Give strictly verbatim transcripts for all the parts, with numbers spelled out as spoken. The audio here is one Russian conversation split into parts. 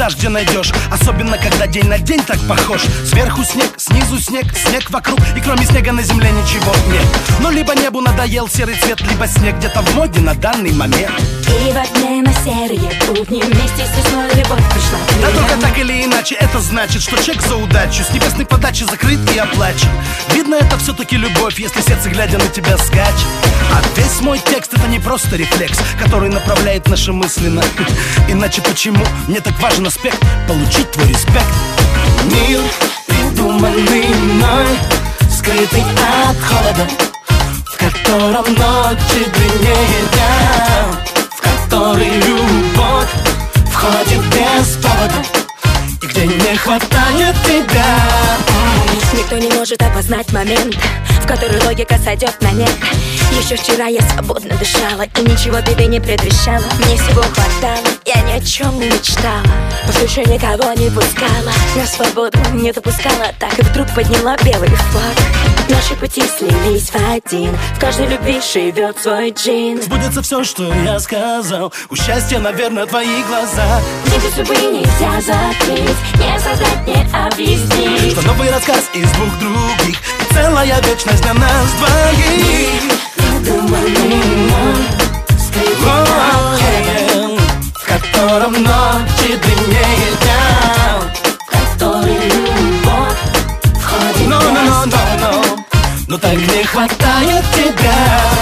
дашь, где найдешь. Особенно, когда день на день так похож. Сверху снег, снизу снег, снег вокруг. И кроме снега на земле ничего нет. Но либо небу надоел серый цвет, либо снег где-то в моде на данный момент. И в огне на серые будни вместе с весной любовь пришла к Да людям. только так или иначе это значит, что чек за удачу с небесной подачи закрыт и оплачен. Видно, это все-таки любовь, если сердце, глядя на тебя, скачет. А весь мой текст — это не просто рефлекс, который направляет наши мысли на... Иначе почему мне так важен аспект получить твой респект? Мир, придуманный мной, скрытый от холода, в котором ночи длиннее дня, в который любовь входит без повода, и где не хватает тебя. Никто не может опознать момент, в который логика сойдет на нет. Еще вчера я свободно дышала и ничего беды не предвещала. Мне всего хватало, я ни о чем не мечтала, в душе никого не пускала, на свободу не допускала. Так и вдруг подняла белый флаг. Наши пути слились в один, в каждой любви живет свой джин. Сбудется все, что я сказал, у счастья, наверное, твои глаза. Нити судьбы нельзя закрыть, не создать, не объяснить, что новый рассказ из двух других, и целая вечность для нас двоих. Придуманный мной, скрытый от холода, в котором ночи длиннее дня, в который любовь входит no, no, no, без no, no. Но так не хватает тебя.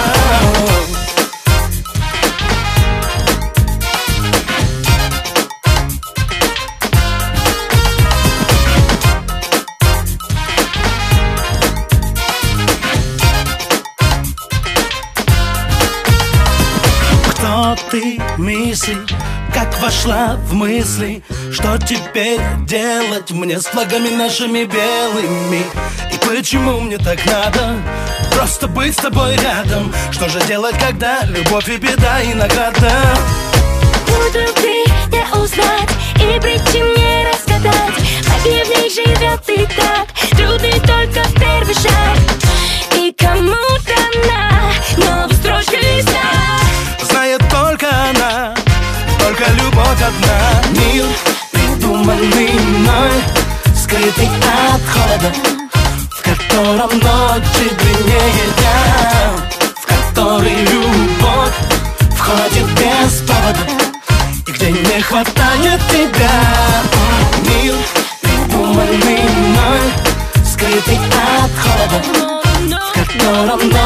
Кто ты, мисси, как вошла в мысли? Что теперь делать мне с флагами нашими белыми? И почему мне так надо просто быть с тобой рядом? Что же делать, когда любовь и беда и награда? Путь любви не узнать и причин не разгадать. Магия в ней живет и так, трудный только первый шаг. И кому-то на новую строчку листа знает только она, только любовь одна. Мир, придуманный мной, скрытый от холода, в котором ночи длиннее дня, в который любовь входит без повода, и где не хватает тебя. Мир, придуманный мной, скрытый от холода, в котором ночи